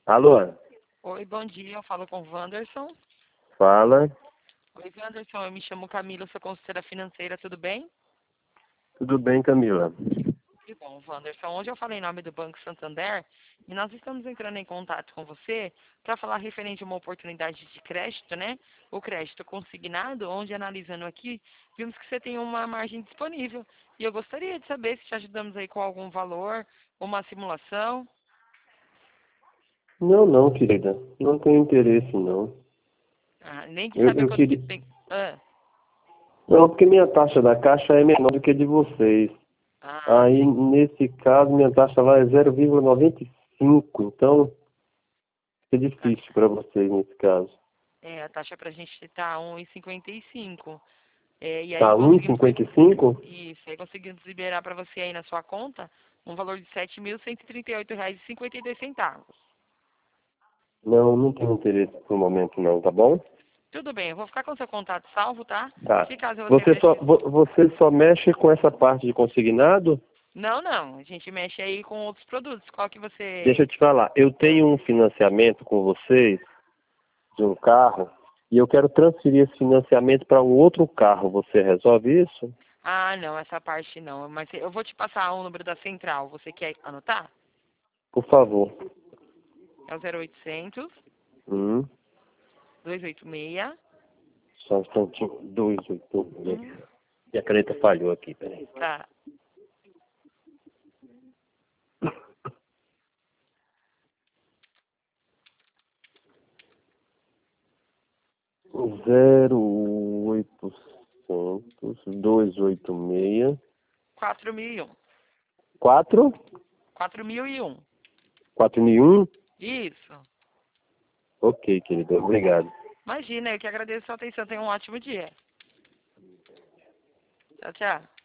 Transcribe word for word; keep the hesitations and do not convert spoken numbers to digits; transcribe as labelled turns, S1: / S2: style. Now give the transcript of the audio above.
S1: Alô?
S2: Oi, bom dia. Eu falo com o Wanderson.
S1: Fala.
S2: Oi, Wanderson. Eu me chamo Camila, sou consultora financeira, tudo bem?
S1: Tudo bem, Camila?
S2: Que bom, Wanderson. Hoje eu falei em nome do Banco Santander e nós estamos entrando em contato com você para falar referente a uma oportunidade de crédito, né? O crédito consignado, onde analisando aqui, vimos que você tem uma margem disponível. E eu gostaria de saber se te ajudamos aí com algum valor, uma simulação.
S1: Não, não, querida. Não tenho interesse, não.
S2: Ah, nem que
S1: Eu,
S2: saber
S1: eu
S2: quanto que
S1: queria...
S2: tem. Ah,
S1: Não, porque minha taxa da Caixa é menor do que a de vocês.
S2: ah,
S1: Aí,
S2: sim.
S1: nesse caso, minha taxa lá é zero vírgula noventa e cinco. Então, é difícil para vocês nesse caso.
S2: É, a taxa pra gente tá um e cinquenta e cinco. É, e aí
S1: Tá um e
S2: conseguimos li-
S1: cinquenta e cinco?
S2: isso, aí conseguimos liberar para você aí na sua conta um valor de sete mil cento e trinta e oito reais e cinquenta e dois centavos.
S1: Não, não tenho interesse por momento, não, tá bom?
S2: Tudo bem, eu vou ficar com seu contato salvo, tá?
S1: Tá.
S2: Se caso você
S1: Você só,
S2: precise.
S1: vo- você só mexe com essa parte de consignado?
S2: Não, não, a gente mexe aí com outros produtos. Qual que
S1: Deixa
S2: você.
S1: eu te falar. Eu
S2: Ah,
S1: tenho um financiamento com vocês de um carro e eu quero transferir esse financiamento para um outro carro. Você resolve isso?
S2: ah, não, essa parte não. Mas eu vou te passar o número da central. Você quer anotar?
S1: Por favor.
S2: É o zero oitocentos,
S1: Hum,
S2: duzentos e oitenta e seis.
S1: só um instantinho. Dois, oito,
S2: Uhum,
S1: seis. E a caneta falhou aqui, peraí.
S2: tá.
S1: Zero oitocentos, dois oito seis,
S2: quatro mil e um.
S1: quatro,
S2: quatro mil e um.
S1: quatro mil e um.
S2: Isso.
S1: Ok, querido. Obrigado.
S2: Imagina, eu que agradeço a sua atenção. Tenha um ótimo dia. Tchau, tchau.